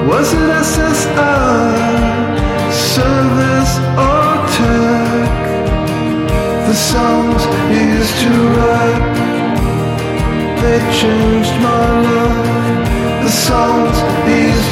Was it SSI, service or tech? The songs you used to write, they changed my life. The songs you used